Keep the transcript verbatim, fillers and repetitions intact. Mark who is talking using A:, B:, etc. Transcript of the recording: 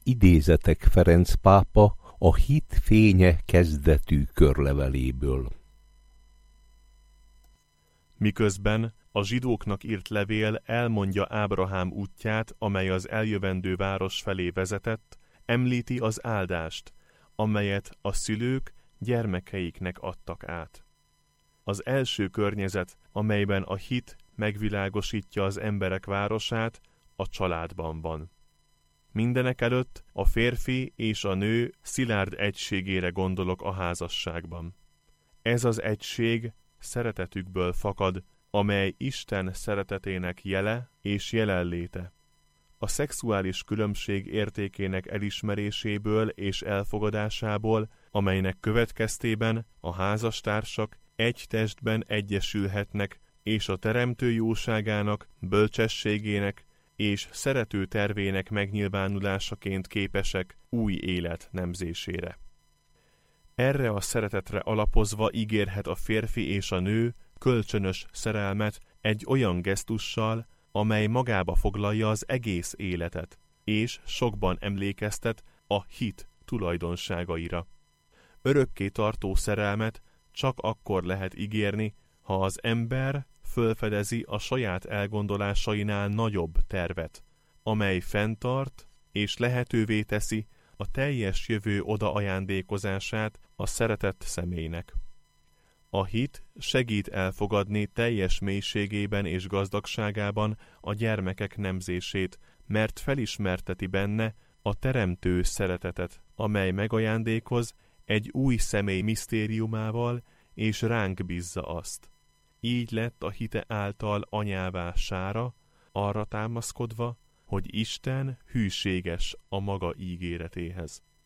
A: idézetek Ferenc pápa a Hit fénye kezdetű körleveléből.
B: Miközben a zsidóknak írt levél elmondja Ábrahám útját, amely az eljövendő város felé vezetett, említi az áldást, amelyet a szülők gyermekeiknek adtak át. Az első környezet, amelyben a hit megvilágosítja az emberek városát, a családban van. Mindenekelőtt a férfi és a nő szilárd egységére gondolok a házasságban. Ez az egység szeretetükből fakad, amely Isten szeretetének jele és jelenléte. A szexuális különbség értékének elismeréséből és elfogadásából, amelynek következtében a házastársak egy testben egyesülhetnek, és a Teremtő jóságának, bölcsességének és szerető tervének megnyilvánulásaként képesek új élet nemzésére. Erre a szeretetre alapozva ígérhet a férfi és a nő kölcsönös szerelmet egy olyan gesztussal, amely magába foglalja az egész életet, és sokban emlékeztet a hit tulajdonságaira. Örökké tartó szerelmet csak akkor lehet ígérni, ha az ember fölfedezi a saját elgondolásainál nagyobb tervet, amely fenntart és lehetővé teszi a teljes jövő odaajándékozását a szeretett személynek. A hit segít elfogadni teljes mélységében és gazdagságában a gyermekek nemzését, mert felismerteti benne a teremtő szeretetet, amely megajándékoz egy új személy misztériumával, és ránk bízza azt. Így lett a hite által anyává Sára, arra támaszkodva, hogy Isten hűséges a maga ígéretéhez.